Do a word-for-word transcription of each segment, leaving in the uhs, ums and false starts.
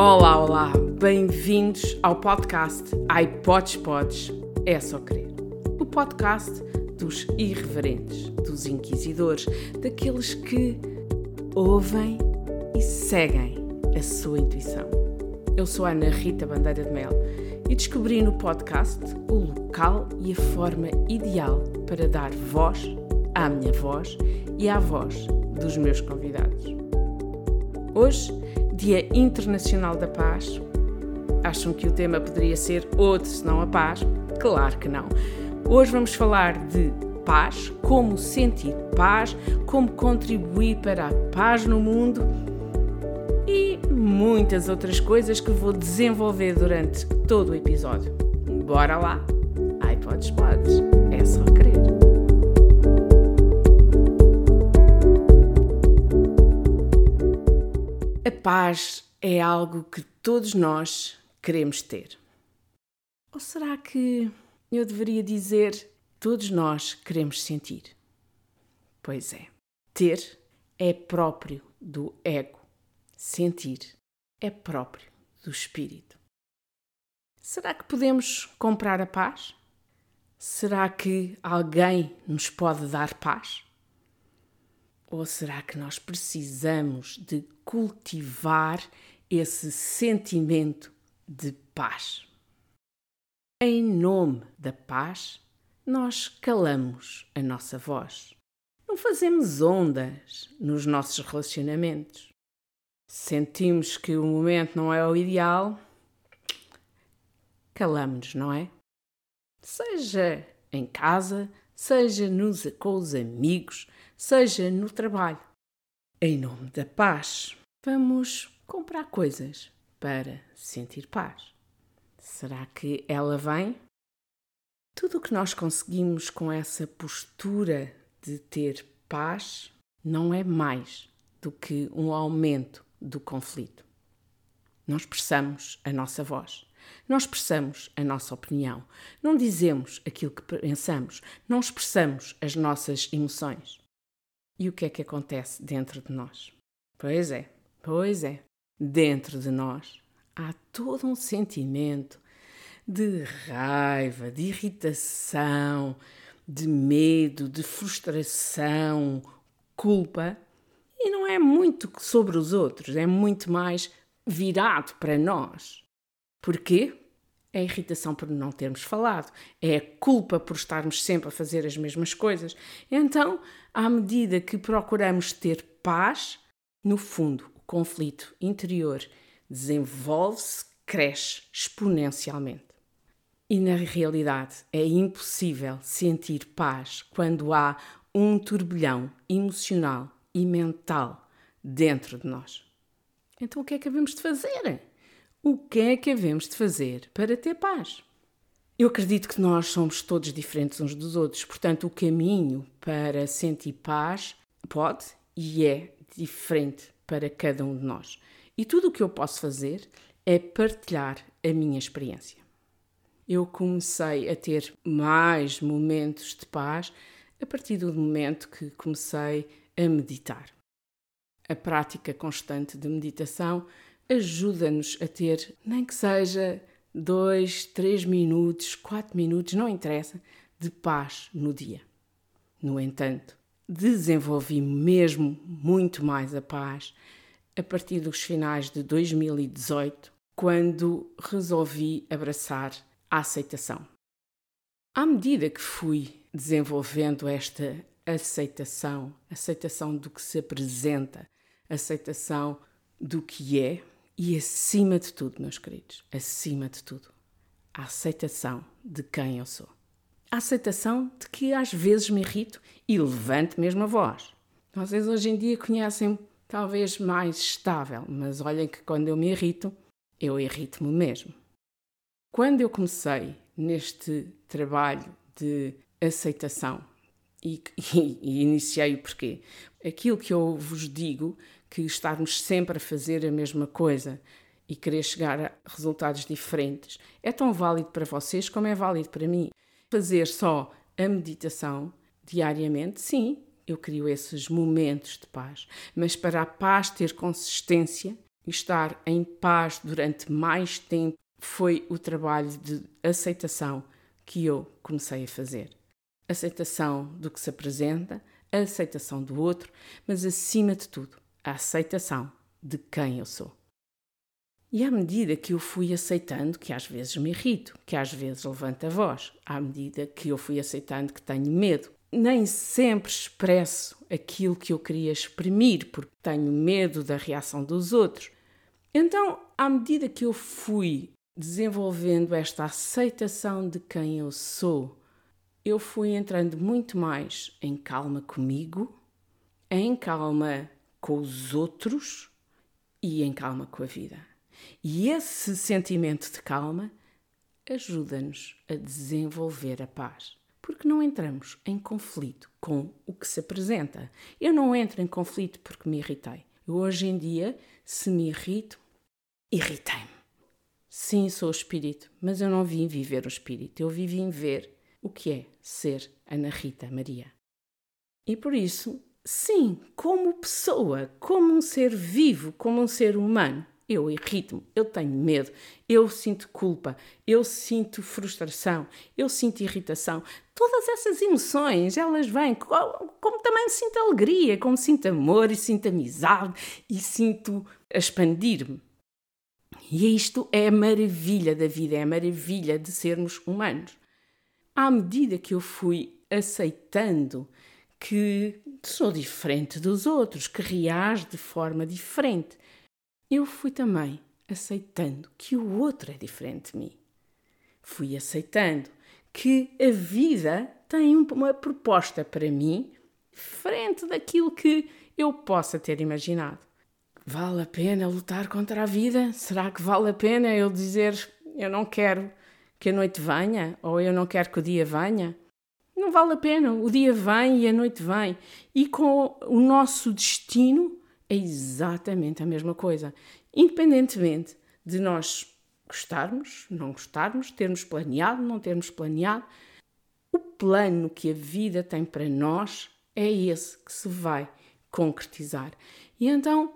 Olá, olá, bem-vindos ao podcast Ai Podes Podes, é só querer. O podcast dos irreverentes, dos inquisidores, daqueles que ouvem e seguem a sua intuição. Eu sou a Ana Rita Bandeira de Mel e descobri no podcast o local e a forma ideal para dar voz à minha voz e à voz dos meus convidados. Hoje, Dia Internacional da Paz. Acham que o tema poderia ser outro senão a paz? Claro que não. Hoje vamos falar de paz, como sentir paz, como contribuir para a paz no mundo e muitas outras coisas que vou desenvolver durante todo o episódio. Bora lá! Ai, podes, podes. É só querer. A paz é algo que todos nós queremos ter. Ou será que eu deveria dizer todos nós queremos sentir? Pois é, ter é próprio do ego, sentir é próprio do espírito. Será que podemos comprar a paz? Será que alguém nos pode dar paz? Ou será que nós precisamos de cultivar esse sentimento de paz? Em nome da paz, nós calamos a nossa voz. Não fazemos ondas nos nossos relacionamentos. Sentimos que o momento não é o ideal, calamos-nos, não é? Seja em casa, seja nos, com os amigos, seja no trabalho. Em nome da paz, vamos comprar coisas para sentir paz. Será que ela vem? Tudo o que nós conseguimos com essa postura de ter paz não é mais do que um aumento do conflito. Não expressamos a nossa voz, não expressamos a nossa opinião, não dizemos aquilo que pensamos, não expressamos as nossas emoções. E o que é que acontece dentro de nós? Pois é, pois é, dentro de nós há todo um sentimento de raiva, de irritação, de medo, de frustração, culpa. E não é muito sobre os outros, é muito mais virado para nós. Porquê? É a irritação por não termos falado, é a culpa por estarmos sempre a fazer as mesmas coisas. Então, à medida que procuramos ter paz, no fundo, o conflito interior desenvolve-se, cresce exponencialmente. E na realidade é impossível sentir paz quando há um turbilhão emocional e mental dentro de nós. Então o que é que havemos de fazer? O que é que havemos de fazer para ter paz? Eu acredito que nós somos todos diferentes uns dos outros, portanto o caminho para sentir paz pode e é diferente para cada um de nós. E tudo o que eu posso fazer é partilhar a minha experiência. Eu comecei a ter mais momentos de paz a partir do momento que comecei a meditar. A prática constante de meditação ajuda-nos a ter, nem que seja dois, três minutos, quatro minutos, não interessa, de paz no dia. No entanto, desenvolvi mesmo muito mais a paz a partir dos finais de dois mil e dezoito, quando resolvi abraçar a aceitação. À medida que fui desenvolvendo esta aceitação, aceitação do que se apresenta, aceitação do que é, e acima de tudo, meus queridos, acima de tudo, a aceitação de quem eu sou. A aceitação de que às vezes me irrito e levanto mesmo a voz. Vocês hoje em dia conhecem-me talvez mais estável, mas olhem que quando eu me irrito, eu irrito-me mesmo. Quando eu comecei neste trabalho de aceitação e, e, e iniciei o porquê, aquilo que eu vos digo, que estarmos sempre a fazer a mesma coisa e querer chegar a resultados diferentes, é tão válido para vocês como é válido para mim. Fazer só a meditação diariamente, sim, eu crio esses momentos de paz, mas para a paz ter consistência, estar em paz durante mais tempo foi o trabalho de aceitação que eu comecei a fazer. Aceitação do que se apresenta, a aceitação do outro, mas acima de tudo, a aceitação de quem eu sou. E à medida que eu fui aceitando que às vezes me irrito, que às vezes levanto a voz, à medida que eu fui aceitando que tenho medo, nem sempre expresso aquilo que eu queria exprimir, porque tenho medo da reação dos outros. Então, à medida que eu fui desenvolvendo esta aceitação de quem eu sou, eu fui entrando muito mais em calma comigo, em calma com os outros e em calma com a vida. E esse sentimento de calma ajuda-nos a desenvolver a paz, porque não entramos em conflito com o que se apresenta. Eu não entro em conflito porque me irritei. Eu hoje em dia, se me irrito, irritei-me. Sim, sou o espírito, mas eu não vim viver o espírito, eu vim ver o que é ser Ana Rita Maria. E por isso, sim, como pessoa, como um ser vivo, como um ser humano, eu irrito-me, eu tenho medo, eu sinto culpa, eu sinto frustração, eu sinto irritação. Todas essas emoções, elas vêm, como também sinto alegria, como sinto amor e sinto amizade e sinto a expandir-me. E isto é a maravilha da vida, é a maravilha de sermos humanos. À medida que eu fui aceitando que sou diferente dos outros, que reajo de forma diferente, eu fui também aceitando que o outro é diferente de mim. Fui aceitando que a vida tem uma proposta para mim diferente daquilo que eu possa ter imaginado. Vale a pena lutar contra a vida? Será que vale a pena eu dizer eu não quero que a noite venha ou eu não quero que o dia venha? Não vale a pena. O dia vem e a noite vem. E com o nosso destino é exatamente a mesma coisa. Independentemente de nós gostarmos, não gostarmos, termos planeado, não termos planeado, o plano que a vida tem para nós é esse que se vai concretizar. E então,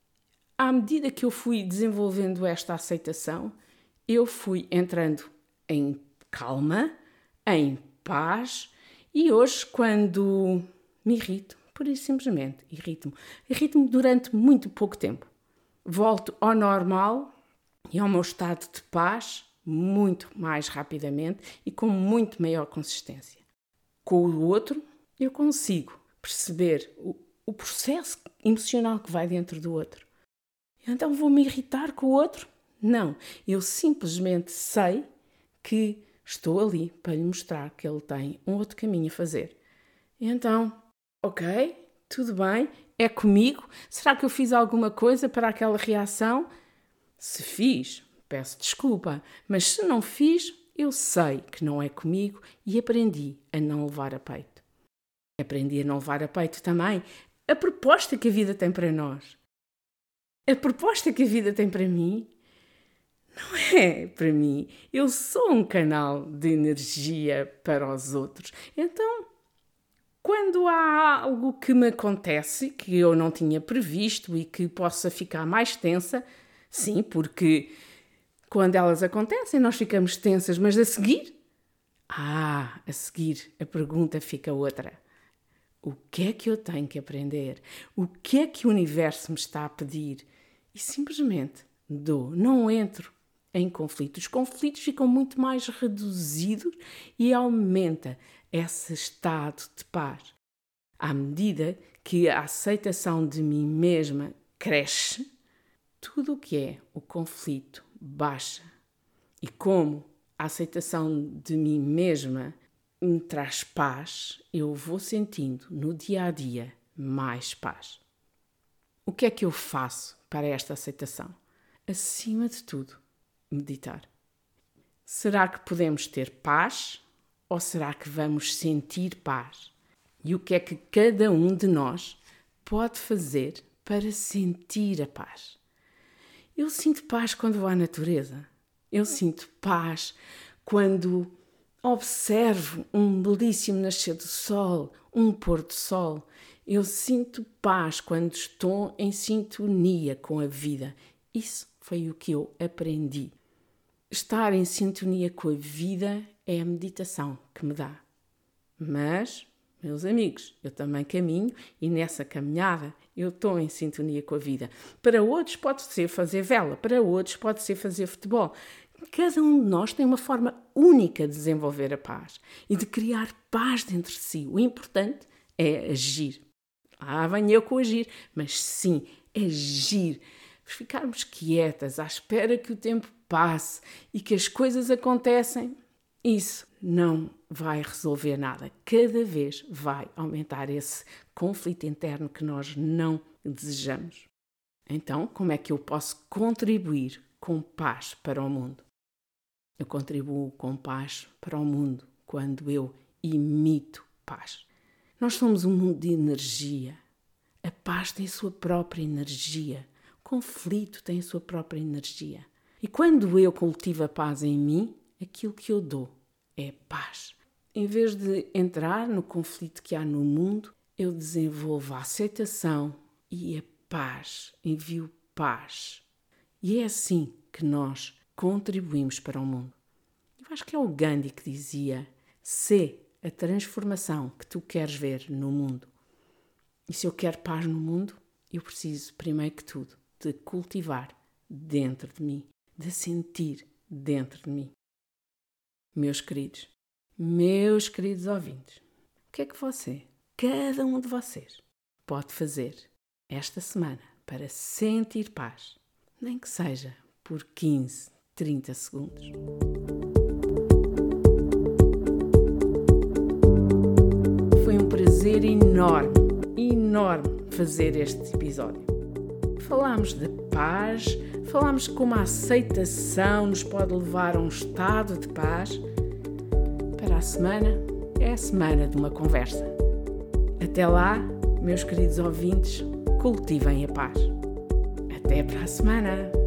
à medida que eu fui desenvolvendo esta aceitação, eu fui entrando em calma, em paz, e hoje, quando me irrito, por isso simplesmente irrito-me, irrito-me durante muito pouco tempo. Volto ao normal e ao meu estado de paz muito mais rapidamente e com muito maior consistência. Com o outro, eu consigo perceber o, o processo emocional que vai dentro do outro. Então vou-me irritar com o outro? Não, eu simplesmente sei que estou ali para lhe mostrar que ele tem um outro caminho a fazer. Então, ok, tudo bem, é comigo. Será que eu fiz alguma coisa para aquela reação? Se fiz, peço desculpa, mas se não fiz, eu sei que não é comigo e aprendi a não levar a peito. Aprendi a não levar a peito também a proposta que a vida tem para nós. A proposta que a vida tem para mim não é para mim. Eu sou um canal de energia para os outros. Então, quando há algo que me acontece, que eu não tinha previsto e que possa ficar mais tensa, sim, porque quando elas acontecem nós ficamos tensas, mas a seguir, ah, a seguir a pergunta fica outra. O que é que eu tenho que aprender? O que é que o universo me está a pedir? E simplesmente dou, não entro em conflitos. Os conflitos ficam muito mais reduzidos e aumenta esse estado de paz. À medida que a aceitação de mim mesma cresce, tudo o que é o conflito baixa. E como a aceitação de mim mesma me traz paz, eu vou sentindo no dia a dia mais paz. O que é que eu faço para esta aceitação? Acima de tudo, meditar. Será que podemos ter paz ou será que vamos sentir paz? E o que é que cada um de nós pode fazer para sentir a paz? Eu sinto paz quando vou à natureza. Eu sinto paz quando observo um belíssimo nascer do sol, um pôr do sol. Eu sinto paz quando estou em sintonia com a vida Isso foi o que eu aprendi. Estar em sintonia com a vida é a meditação que me dá. Mas, meus amigos, eu também caminho e nessa caminhada eu estou em sintonia com a vida. Para outros pode ser fazer vela, para outros pode ser fazer futebol. Cada um de nós tem uma forma única de desenvolver a paz e de criar paz dentro de si. O importante é agir. Ah, venho eu com agir, mas sim, agir. Ficarmos quietas à espera que o tempo passe e que as coisas acontecem, isso não vai resolver nada. Cada vez vai aumentar esse conflito interno que nós não desejamos. Então, como é que eu posso contribuir com paz para o mundo? Eu contribuo com paz para o mundo quando eu imito paz. Nós somos um mundo de energia. A paz tem a sua própria energia. O conflito tem a sua própria energia. E quando eu cultivo a paz em mim, aquilo que eu dou é paz. Em vez de entrar no conflito que há no mundo, eu desenvolvo a aceitação e a paz. Envio paz. E é assim que nós contribuímos para o mundo. Eu acho que é o Gandhi que dizia: sê a transformação que tu queres ver no mundo. E se eu quero paz no mundo, eu preciso, primeiro que tudo, de cultivar dentro de mim, de sentir dentro de mim. Meus queridos, meus queridos ouvintes, o que é que você, cada um de vocês, pode fazer esta semana para sentir paz? Nem que seja por quinze, trinta segundos. Foi um prazer enorme, enorme fazer este episódio. Falámos de paz, falámos como a aceitação nos pode levar a um estado de paz. Para a semana, é a semana de uma conversa. Até lá, meus queridos ouvintes, cultivem a paz. Até para a semana!